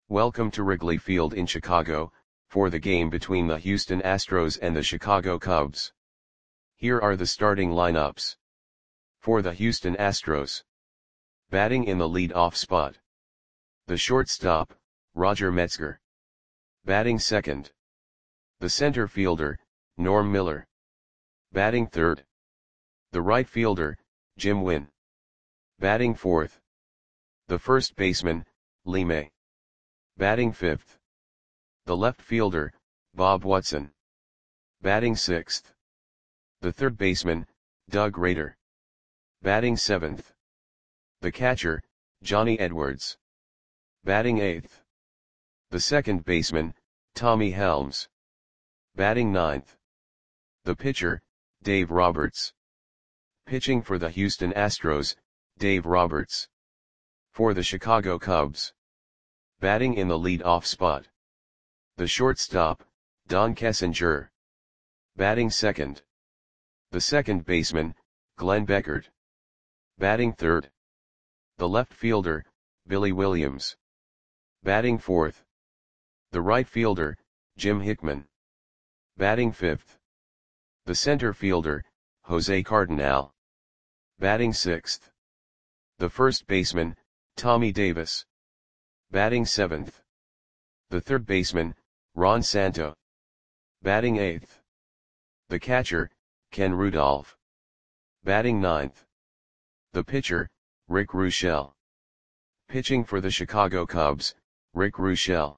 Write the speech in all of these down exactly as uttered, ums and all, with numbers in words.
Welcome to Wrigley Field in Chicago, for the game between the Houston Astros and the Chicago Cubs. Here are the starting lineups. For the Houston Astros. Batting in the lead-off spot. The shortstop, Roger Metzger. Batting second. The center fielder, Norm Miller. Batting third. The right fielder, Jim Wynn. Batting fourth. The first baseman, Lee May. Batting fifth. The left fielder, Bob Watson. Batting sixth. The third baseman, Doug Rader. Batting seventh. The catcher, Johnny Edwards. Batting eighth. The second baseman, Tommy Helms. Batting ninth. The pitcher, Dave Roberts. Pitching for the Houston Astros, Dave Roberts. For the Chicago Cubs. Batting in the lead-off spot. The shortstop, Don Kessinger. Batting second. The second baseman, Glenn Beckert. Batting third. The left fielder, Billy Williams. Batting fourth. The right fielder, Jim Hickman. Batting fifth. The center fielder, Jose Cardinal. Batting sixth. The first baseman, Tommy Davis. Batting seventh. The third baseman, Ron Santo. Batting eighth. The catcher, Ken Rudolph. Batting ninth. The pitcher, Rick Ruschel. Pitching for the Chicago Cubs, Rick Ruschel.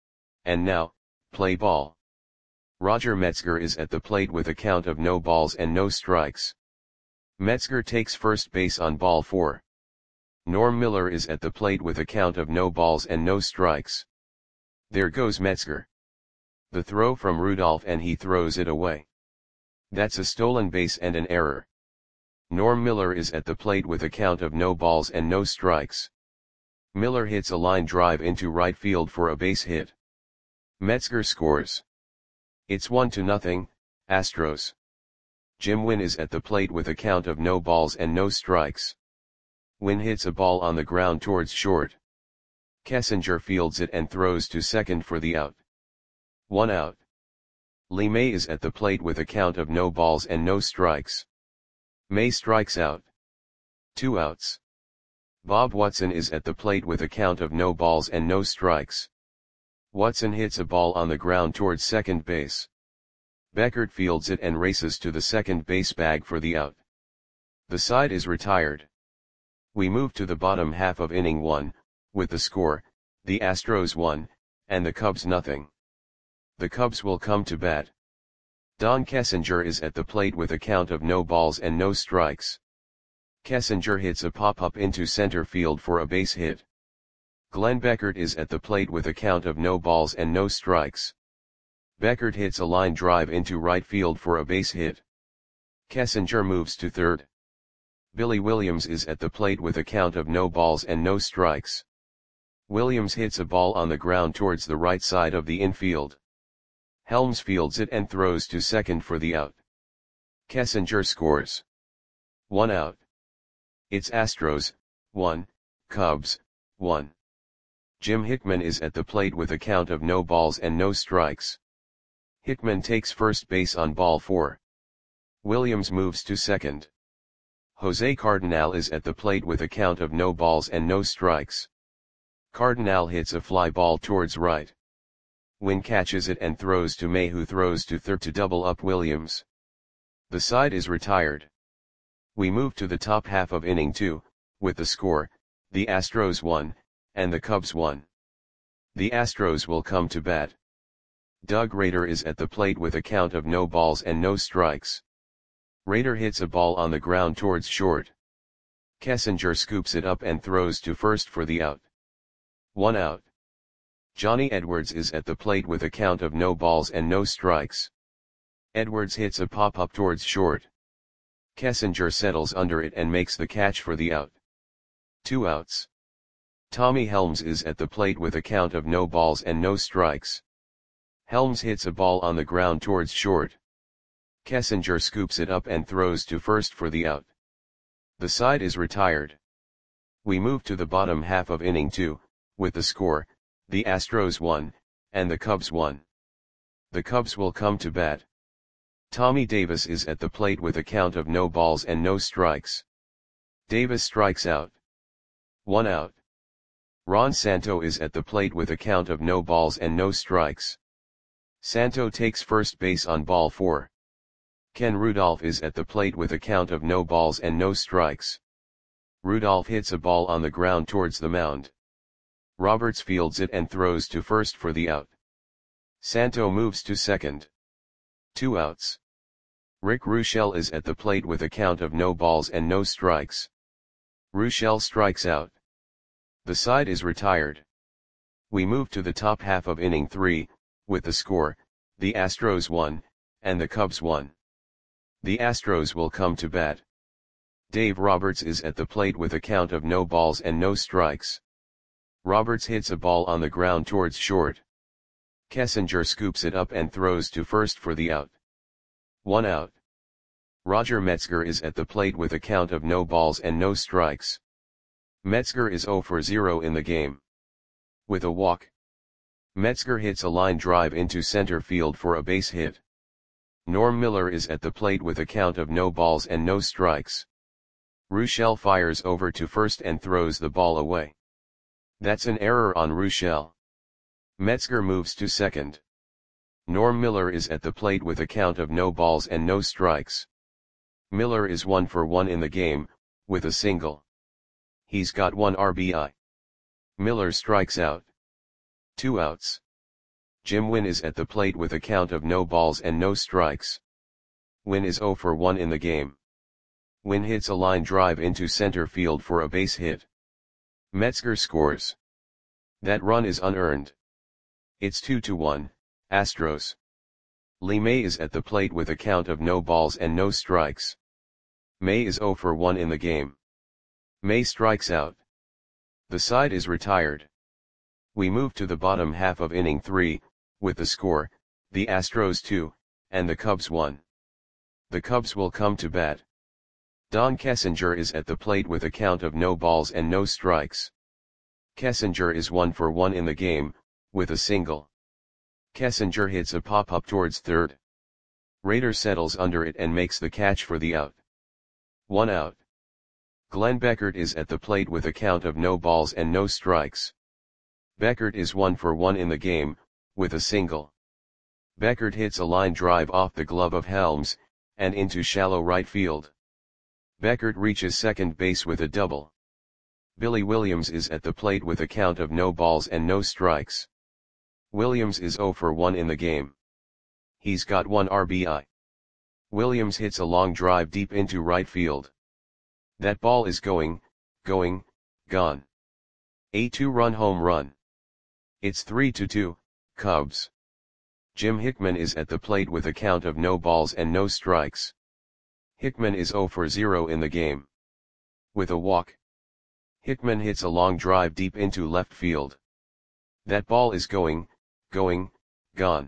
And now, play ball. Roger Metzger is at the plate with a count of no balls and no strikes. Metzger takes first base on ball four. Norm Miller is at the plate with a count of no balls and no strikes. There goes Metzger. The throw from Rudolph and he throws it away. That's a stolen base and an error. Norm Miller is at the plate with a count of no balls and no strikes. Miller hits a line drive into right field for a base hit. Metzger scores. It's one to nothing, Astros. Jim Wynn is at the plate with a count of no balls and no strikes. Wynn hits a ball on the ground towards short. Kessinger fields it and throws to second for the out. One out. Lee May is at the plate with a count of no balls and no strikes. May strikes out. Two outs. Bob Watson is at the plate with a count of no balls and no strikes. Watson hits a ball on the ground towards second base. Beckert fields it and races to the second base bag for the out. The side is retired. We move to the bottom half of inning one, with the score, the Astros one, and the Cubs nothing. The Cubs will come to bat. Don Kessinger is at the plate with a count of no balls and no strikes. Kessinger hits a pop-up into center field for a base hit. Glenn Beckert is at the plate with a count of no balls and no strikes. Beckert hits a line drive into right field for a base hit. Kessinger moves to third. Billy Williams is at the plate with a count of no balls and no strikes. Williams hits a ball on the ground towards the right side of the infield. Helms fields it and throws to second for the out. Kessinger scores. One out. It's Astros, one, Cubs, one. Jim Hickman is at the plate with a count of no balls and no strikes. Hickman takes first base on ball four. Williams moves to second. Jose Cardinal is at the plate with a count of no balls and no strikes. Cardinal hits a fly ball towards right. Wynn catches it and throws to May, who throws to third to double up Williams. The side is retired. We move to the top half of inning two, with the score, the Astros one, and the Cubs one. The Astros will come to bat. Doug Rader is at the plate with a count of no balls and no strikes. Rader hits a ball on the ground towards short. Kessinger scoops it up and throws to first for the out. One out. Johnny Edwards is at the plate with a count of no balls and no strikes. Edwards hits a pop-up towards short. Kessinger settles under it and makes the catch for the out. Two outs. Tommy Helms is at the plate with a count of no balls and no strikes. Helms hits a ball on the ground towards short. Kessinger scoops it up and throws to first for the out. The side is retired. We move to the bottom half of inning two, with the score, the Astros one, and the Cubs one. The Cubs will come to bat. Tommy Davis is at the plate with a count of no balls and no strikes. Davis strikes out. One out. Ron Santo is at the plate with a count of no balls and no strikes. Santo takes first base on ball four. Ken Rudolph is at the plate with a count of no balls and no strikes. Rudolph hits a ball on the ground towards the mound. Roberts fields it and throws to first for the out. Santo moves to second. Two outs. Rick Ruschel is at the plate with a count of no balls and no strikes. Ruschel strikes out. The side is retired. We move to the top half of inning three, with the score, the Astros one, and the Cubs one. The Astros will come to bat. Dave Roberts is at the plate with a count of no balls and no strikes. Roberts hits a ball on the ground towards short. Kessinger scoops it up and throws to first for the out. One out. Roger Metzger is at the plate with a count of no balls and no strikes. Metzger is zero for zero in the game. With a walk. Metzger hits a line drive into center field for a base hit. Norm Miller is at the plate with a count of no balls and no strikes. Ruschel fires over to first and throws the ball away. That's an error on Ruschel. Metzger moves to second. Norm Miller is at the plate with a count of no balls and no strikes. Miller is one for one in the game, with a single. He's got one R B I. Miller strikes out. Two outs. Jim Wynn is at the plate with a count of no balls and no strikes. Wynn is zero for one in the game. Wynn hits a line drive into center field for a base hit. Metzger scores. That run is unearned. It's two to one, Astros. Lee May is at the plate with a count of no balls and no strikes. May is zero for one in the game. May strikes out. The side is retired. We move to the bottom half of inning three, with the score, the Astros two, and the Cubs one. The Cubs will come to bat. Don Kessinger is at the plate with a count of no balls and no strikes. Kessinger is one for one in the game, with a single. Kessinger hits a pop-up towards third. Rader settles under it and makes the catch for the out. One out. Glenn Beckert is at the plate with a count of no balls and no strikes. Beckert is one for one in the game, with a single. Beckert hits a line drive off the glove of Helms, and into shallow right field. Beckert reaches second base with a double. Billy Williams is at the plate with a count of no balls and no strikes. Williams is zero for one in the game. He's got one R B I. Williams hits a long drive deep into right field. That ball is going, going, gone. A two-run home run. It's three to two, Cubs. Jim Hickman is at the plate with a count of no balls and no strikes. Hickman is zero for zero in the game. With a walk. Hickman hits a long drive deep into left field. That ball is going, going, gone.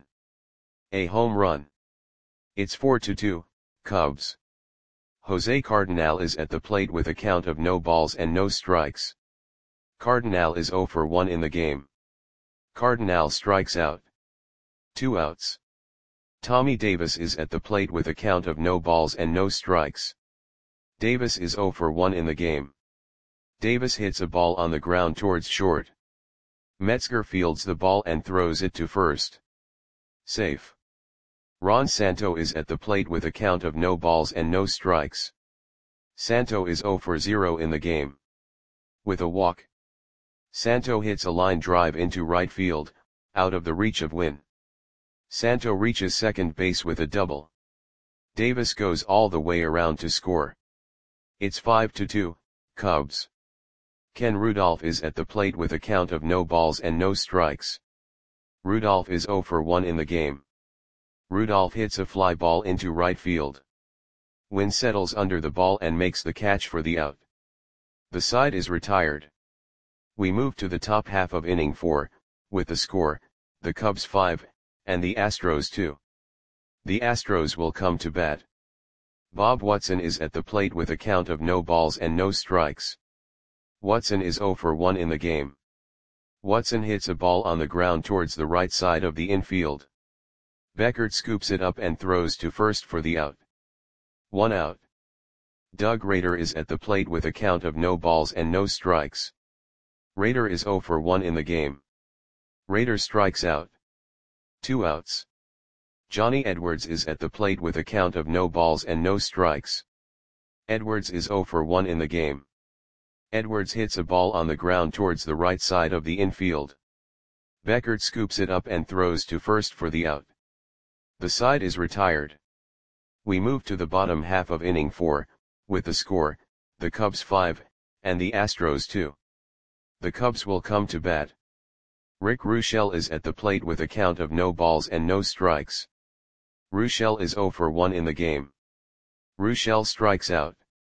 A home run. It's four to two, Cubs. Jose Cardinal is at the plate with a count of no balls and no strikes. Cardinal is zero for one in the game. Cardinal strikes out. Two outs. Tommy Davis is at the plate with a count of no balls and no strikes. Davis is zero for one in the game. Davis hits a ball on the ground towards short. Metzger fields the ball and throws it to first. Safe. Ron Santo is at the plate with a count of no balls and no strikes. Santo is zero for zero in the game. With a walk. Santo hits a line drive into right field, out of the reach of Wynn. Santo reaches second base with a double. Davis goes all the way around to score. It's five to two, Cubs. Ken Rudolph is at the plate with a count of no balls and no strikes. Rudolph is zero for one in the game. Rudolph hits a fly ball into right field. Wynn settles under the ball and makes the catch for the out. The side is retired. We move to the top half of inning four, with the score, the Cubs five, and the Astros two. The Astros will come to bat. Bob Watson is at the plate with a count of no balls and no strikes. Watson is zero for one in the game. Watson hits a ball on the ground towards the right side of the infield. Beckert scoops it up and throws to first for the out. One out. Doug Rader is at the plate with a count of no balls and no strikes. Rader is zero for one in the game. Rader strikes out. Two outs. Johnny Edwards is at the plate with a count of no balls and no strikes. Edwards is zero for one in the game. Edwards hits a ball on the ground towards the right side of the infield. Beckert scoops it up and throws to first for the out. The side is retired. We move to the bottom half of inning four, with the score, the Cubs five, and the Astros two. The Cubs will come to bat. Rick Ruschel is at the plate with a count of no balls and no strikes. Ruschel is zero for one in the game. Ruschel strikes out.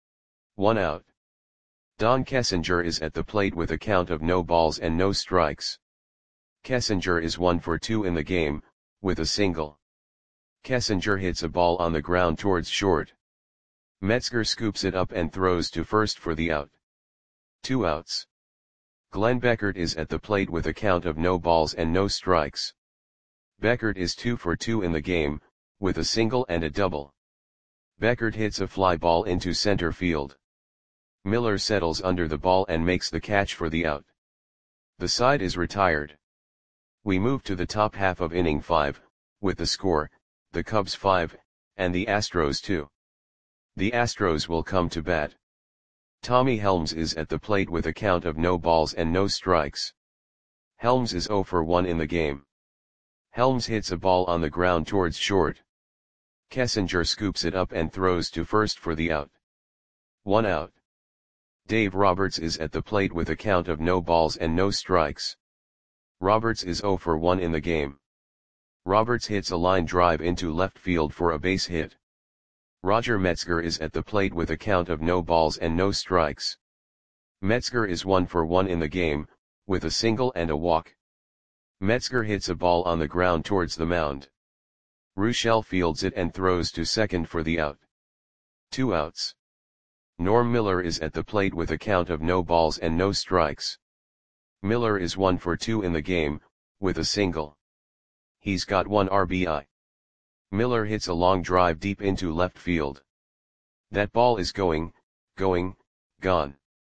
One out. Don Kessinger is at the plate with a count of no balls and no strikes. Kessinger is one for two in the game, with a single. Kessinger hits a ball on the ground towards short. Metzger scoops it up and throws to first for the out. Two outs. Glenn Beckert is at the plate with a count of no balls and no strikes. Beckert is two for two in the game, with a single and a double. Beckert hits a fly ball into center field. Miller settles under the ball and makes the catch for the out. The side is retired. We move to the top half of inning five, with the score, the Cubs five, and the Astros two. The Astros will come to bat. Tommy Helms is at the plate with a count of no balls and no strikes. Helms is zero for one in the game. Helms hits a ball on the ground towards short. Kessinger scoops it up and throws to first for the out. One out. Dave Roberts is at the plate with a count of no balls and no strikes. Roberts is zero for one in the game. Roberts hits a line drive into left field for a base hit. Roger Metzger is at the plate with a count of no balls and no strikes. Metzger is one for one in the game, with a single and a walk. Metzger hits a ball on the ground towards the mound. Ruschel fields it and throws to second for the out. Two outs. Norm Miller is at the plate with a count of no balls and no strikes. Miller is one for two in the game, with a single. He's got one R B I. Miller hits a long drive deep into left field. That ball is going, going, gone.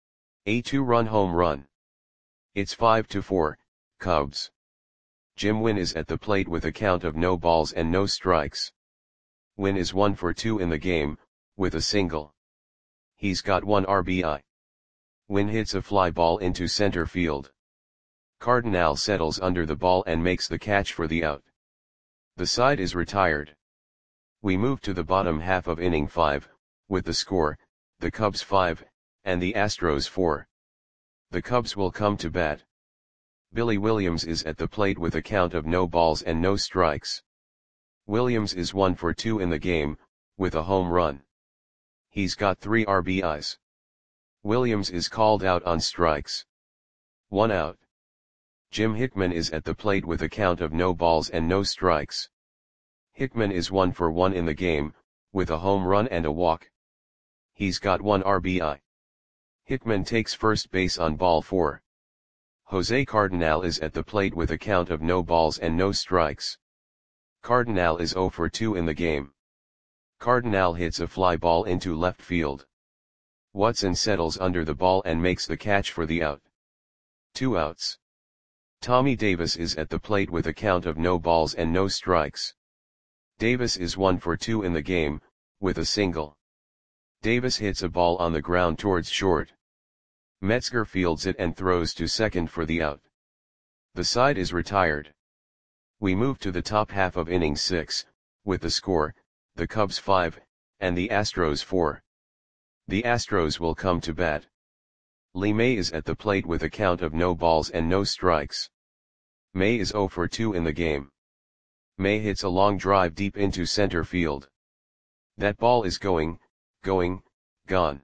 A two-run home run. It's five to four, Cubs. Jim Wynn is at the plate with a count of no balls and no strikes. Wynn is one for two in the game, with a single. He's got one R B I. Wynn hits a fly ball into center field. Cardinal settles under the ball and makes the catch for the out. The side is retired. We move to the bottom half of inning five, with the score, the Cubs five, and the Astros four. The Cubs will come to bat. Billy Williams is at the plate with a count of no balls and no strikes. Williams is one for two in the game, with a home run. He's got three R B Is. Williams is called out on strikes. One out. Jim Hickman is at the plate with a count of no balls and no strikes. Hickman is one for one in the game, with a home run and a walk. He's got one R B I. Hickman takes first base on ball four. Jose Cardinal is at the plate with a count of no balls and no strikes. Cardinal is zero for two in the game. Cardinal hits a fly ball into left field. Watson settles under the ball and makes the catch for the out. Two outs. Tommy Davis is at the plate with a count of no balls and no strikes. Davis is one for two in the game, with a single. Davis hits a ball on the ground towards short. Metzger fields it and throws to second for the out. The side is retired. We move to the top half of inning six, with the score, the Cubs five, and the Astros four. The Astros will come to bat. Lee May is at the plate with a count of no balls and no strikes. May is zero for two in the game. May hits a long drive deep into center field. That ball is going, going, gone.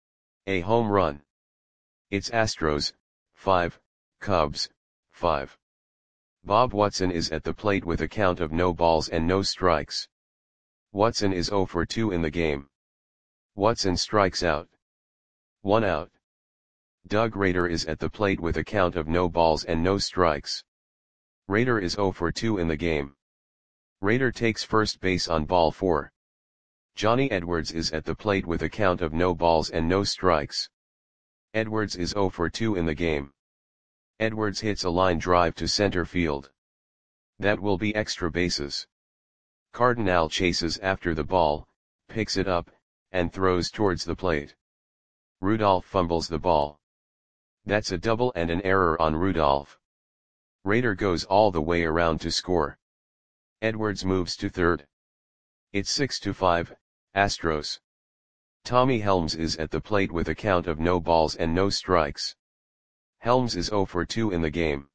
A home run. It's Astros, five, Cubs, five. Bob Watson is at the plate with a count of no balls and no strikes. Watson is zero for two in the game. Watson strikes out. One out. Doug Rader is at the plate with a count of no balls and no strikes. Rader is zero for two in the game. Rader takes first base on ball four. Johnny Edwards is at the plate with a count of no balls and no strikes. Edwards is zero for two in the game. Edwards hits a line drive to center field. That will be extra bases. Cardinal chases after the ball, picks it up, and throws towards the plate. Rudolph fumbles the ball. That's a double and an error on Rudolph. Rader goes all the way around to score. Edwards moves to third. It's six to five, Astros. Tommy Helms is at the plate with a count of no balls and no strikes. Helms is zero for two in the game.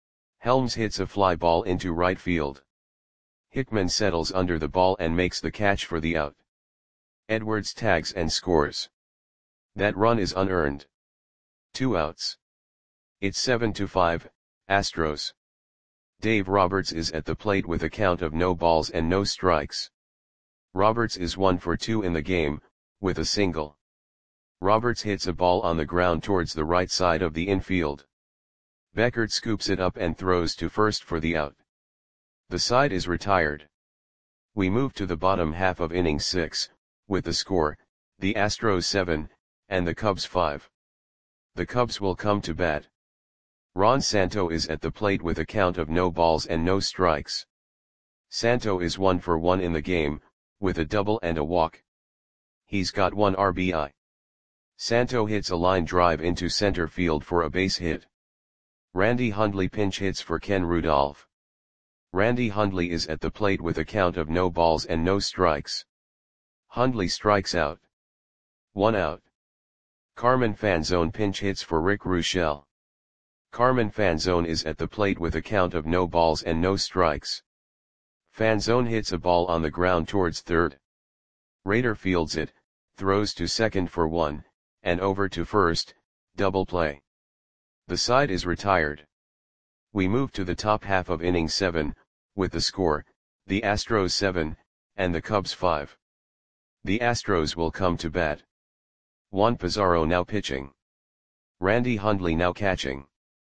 Helms hits a fly ball into right field. Hickman settles under the ball and makes the catch for the out. Edwards tags and scores. That run is unearned. Two outs. It's seven to five, Astros. Dave Roberts is at the plate with a count of no balls and no strikes. Roberts is one for two in the game, with a single. Roberts hits a ball on the ground towards the right side of the infield. Beckert scoops it up and throws to first for the out. The side is retired. We move to the bottom half of inning six, with the score, the Astros seven, and the Cubs five. The Cubs will come to bat. Ron Santo is at the plate with a count of no balls and no strikes. Santo is one for one in the game, with a double and a walk. He's got one R B I. Santo hits a line drive into center field for a base hit. Randy Hundley pinch hits for Ken Rudolph. Randy Hundley is at the plate with a count of no balls and no strikes. Hundley strikes out. One out. Carmen Fanzone pinch hits for Rick Ruschel. Carmen Fanzone is at the plate with a count of no balls and no strikes. Fanzone hits a ball on the ground towards third. Rader fields it, throws to second for one, and over to first, double play. The side is retired. We move to the top half of inning seven, with the score, the Astros seven, and the Cubs five. The Astros will come to bat. Juan Pizarro now pitching. Randy Hundley now catching.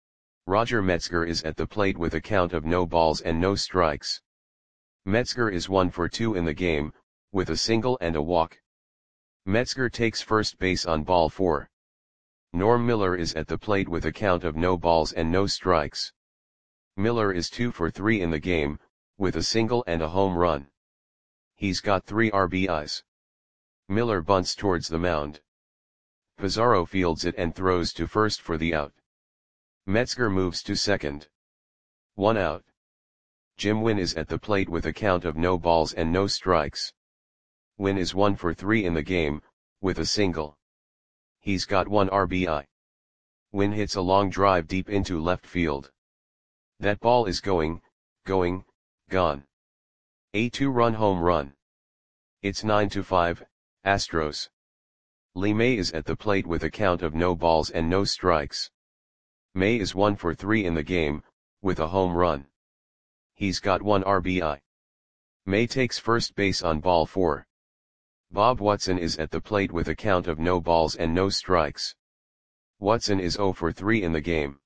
Roger Metzger is at the plate with a count of no balls and no strikes. Metzger is one for two in the game, with a single and a walk. Metzger takes first base on ball four. Norm Miller is at the plate with a count of no balls and no strikes. Miller is two for three in the game, with a single and a home run. He's got three R B Is. Miller bunts towards the mound. Pizarro fields it and throws to first for the out. Metzger moves to second. One out. Jim Wynn is at the plate with a count of no balls and no strikes. Wynn is one for three in the game, with a single. He's got one R B I. Wynn hits a long drive deep into left field. That ball is going, going, gone. A two-run home run. It's nine to five, Astros. Lee May is at the plate with a count of no balls and no strikes. May is one for three in the game, with a home run. He's got one R B I. May takes first base on ball four. Bob Watson is at the plate with a count of no balls and no strikes. Watson is zero for three in the game.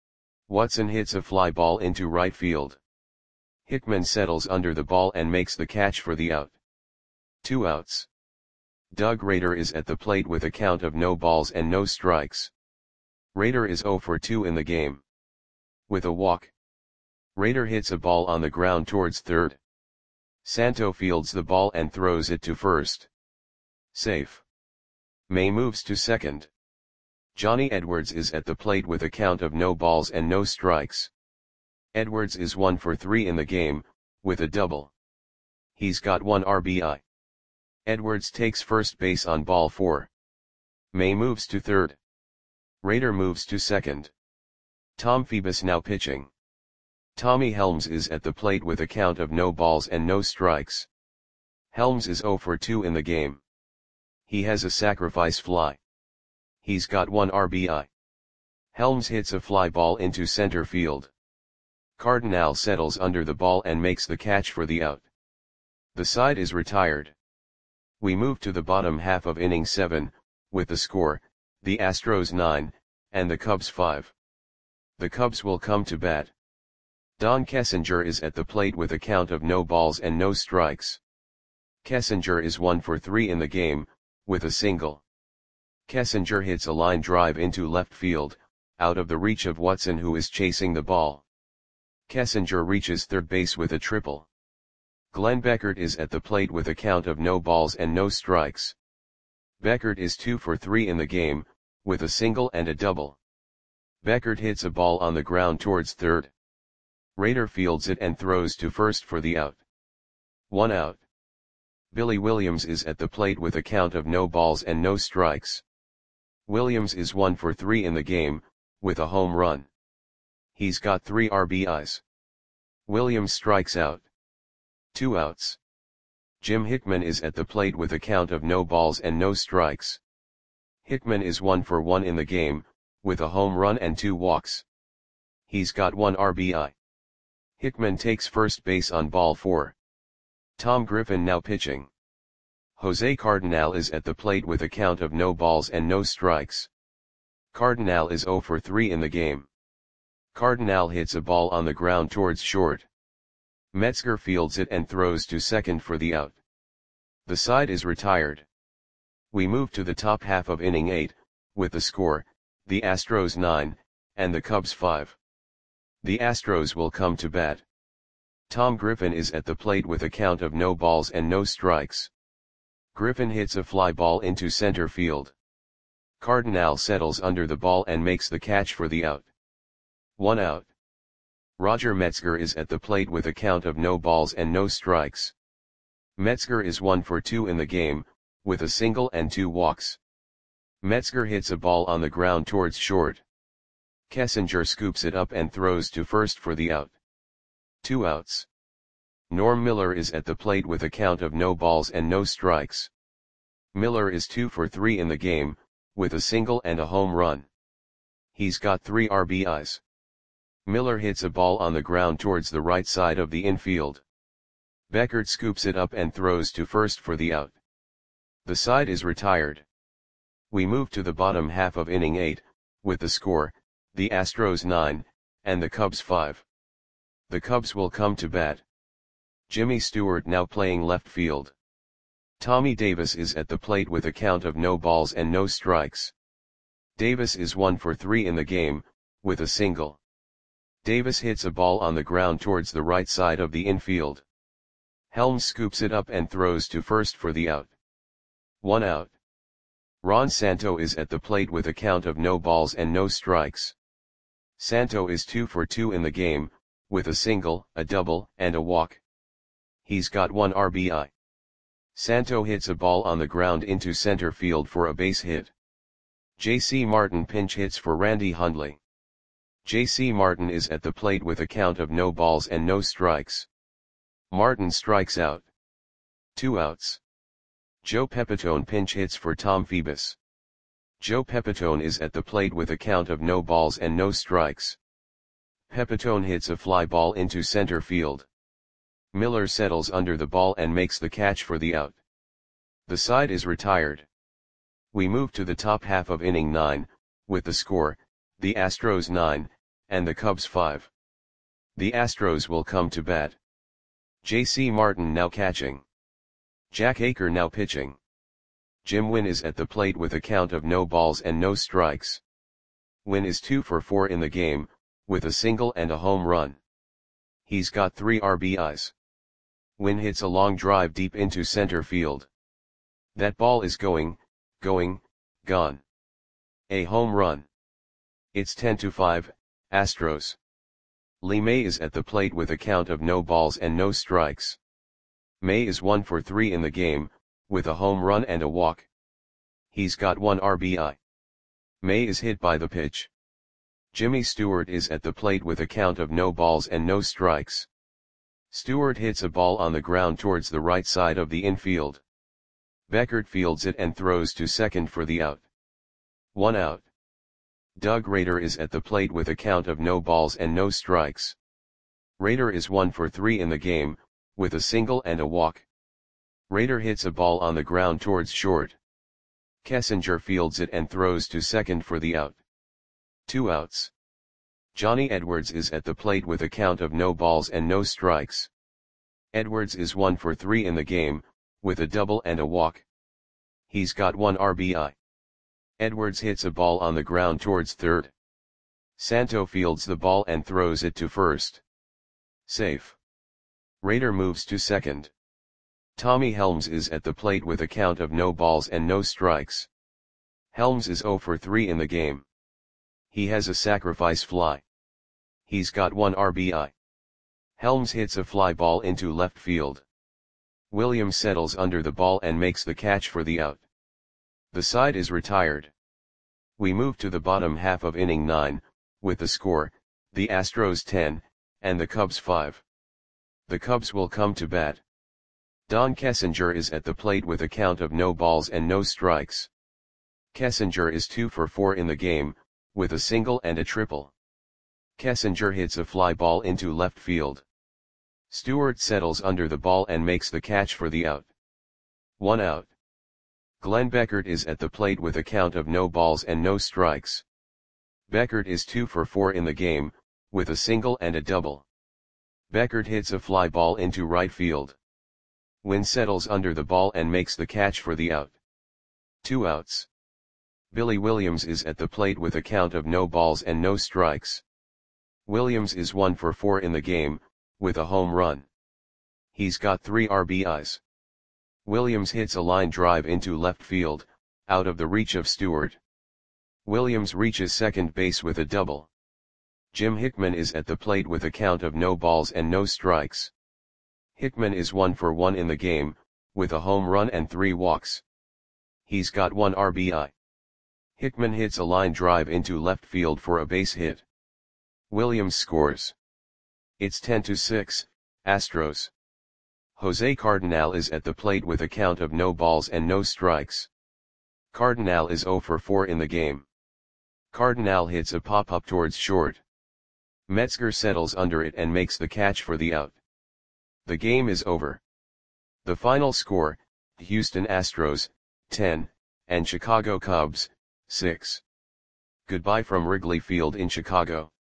Watson hits a fly ball into right field. Hickman settles under the ball and makes the catch for the out. Two outs. Doug Rader is at the plate with a count of no balls and no strikes. Rader is zero for two in the game. With a walk. Rader hits a ball on the ground towards third. Santo fields the ball and throws it to first. Safe. May moves to second. Johnny Edwards is at the plate with a count of no balls and no strikes. Edwards is one for three in the game, with a double. He's got one R B I. Edwards takes first base on ball four. May moves to third. Rader moves to second. Tom Phoebus now pitching. Tommy Helms is at the plate with a count of no balls and no strikes. Helms is zero for two in the game. He has a sacrifice fly. He's got one R B I. Helms hits a fly ball into center field. Cardinal settles under the ball and makes the catch for the out. The side is retired. We move to the bottom half of inning seven, with the score, the Astros nine, and the Cubs five. The Cubs will come to bat. Don Kessinger is at the plate with a count of no balls and no strikes. Kessinger is one for three in the game, with a single. Kessinger hits a line drive into left field, out of the reach of Watson, who is chasing the ball. Kessinger reaches third base with a triple. Glenn Beckert is at the plate with a count of no balls and no strikes. Beckert is two for three in the game, with a single and a double. Beckert hits a ball on the ground towards third. Rader fields it and throws to first for the out. One out. Billy Williams is at the plate with a count of no balls and no strikes. Williams is one for three in the game, with a home run. He's got three R B Is. Williams strikes out. Two outs. Jim Hickman is at the plate with a count of no balls and no strikes. Hickman is one for one in the game, with a home run and two walks. He's got one R B I. Hickman takes first base on ball four. Tom Griffin now pitching. Jose Cardinal is at the plate with a count of no balls and no strikes. Cardinal is zero for three in the game. Cardinal hits a ball on the ground towards short. Metzger fields it and throws to second for the out. The side is retired. We move to the top half of inning eight, with the score, the Astros nine, and the Cubs five. The Astros will come to bat. Tom Griffin is at the plate with a count of no balls and no strikes. Griffin hits a fly ball into center field. Cardinal settles under the ball and makes the catch for the out. One out. Roger Metzger is at the plate with a count of no balls and no strikes. Metzger is one for two in the game, with a single and two walks. Metzger hits a ball on the ground towards short. Kessinger scoops it up and throws to first for the out. Two outs. Norm Miller is at the plate with a count of no balls and no strikes. Miller is two for three in the game, with a single and a home run. He's got three R B Is. Miller hits a ball on the ground towards the right side of the infield. Beckert scoops it up and throws to first for the out. The side is retired. We move to the bottom half of inning eight, with the score, the Astros nine, and the Cubs five. The Cubs will come to bat. Jimmy Stewart now playing left field. Tommy Davis is at the plate with a count of no balls and no strikes. Davis is one for three in the game, with a single. Davis hits a ball on the ground towards the right side of the infield. Helms scoops it up and throws to first for the out. One out. Ron Santo is at the plate with a count of no balls and no strikes. Santo is two for two in the game, with a single, a double, and a walk. He's got one R B I. Santo hits a ball on the ground into center field for a base hit. J C Martin pinch hits for Randy Hundley. J C Martin is at the plate with a count of no balls and no strikes. Martin strikes out. Two outs. Joe Pepitone pinch hits for Tom Phoebus. Joe Pepitone is at the plate with a count of no balls and no strikes. Pepitone hits a fly ball into center field. Miller settles under the ball and makes the catch for the out. The side is retired. We move to the top half of inning nine, with the score, the Astros nine, and the Cubs five. The Astros will come to bat. J C Martin now catching. Jack Aker now pitching. Jim Wynn is at the plate with a count of no balls and no strikes. Wynn is two for four in the game, with a single and a home run. He's got three R B Is. Wynn hits a long drive deep into center field. That ball is going, going, gone. A home run. It's ten to five, Astros. Lee May is at the plate with a count of no balls and no strikes. May is one for three in the game, with a home run and a walk. He's got one R B I. May is hit by the pitch. Jimmy Stewart is at the plate with a count of no balls and no strikes. Stewart hits a ball on the ground towards the right side of the infield. Beckert fields it and throws to second for the out. One out. Doug Rader is at the plate with a count of no balls and no strikes. Rader is one for three in the game, with a single and a walk. Rader hits a ball on the ground towards short. Kessinger fields it and throws to second for the out. Two outs. Johnny Edwards is at the plate with a count of no balls and no strikes. Edwards is one for three in the game, with a double and a walk. He's got one R B I. Edwards hits a ball on the ground towards third. Santo fields the ball and throws it to first. Safe. Rader moves to second. Tommy Helms is at the plate with a count of no balls and no strikes. Helms is zero for three in the game. He has a sacrifice fly. He's got one R B I. Helms hits a fly ball into left field. Williams settles under the ball and makes the catch for the out. The side is retired. We move to the bottom half of inning nine, with the score, the Astros ten, and the Cubs five. The Cubs will come to bat. Don Kessinger is at the plate with a count of no balls and no strikes. Kessinger is two for four in the game, with a single and a triple. Kessinger hits a fly ball into left field. Stewart settles under the ball and makes the catch for the out. One out. Glenn Beckert is at the plate with a count of no balls and no strikes. Beckert is two for four in the game, with a single and a double. Beckert hits a fly ball into right field. Wynn settles under the ball and makes the catch for the out. Two outs. Billy Williams is at the plate with a count of no balls and no strikes. Williams is one for four in the game, with a home run. He's got three R B Is. Williams hits a line drive into left field, out of the reach of Stewart. Williams reaches second base with a double. Jim Hickman is at the plate with a count of no balls and no strikes. Hickman is one for one in the game, with a home run and three walks. He's got one R B I. Hickman hits a line drive into left field for a base hit. Williams scores. It's ten to six, Astros. Jose Cardenal is at the plate with a count of no balls and no strikes. Cardenal is zero for four in the game. Cardenal hits a pop-up towards short. Metzger settles under it and makes the catch for the out. The game is over. The final score, Houston Astros, ten, and Chicago Cubs, six. Goodbye from Wrigley Field in Chicago.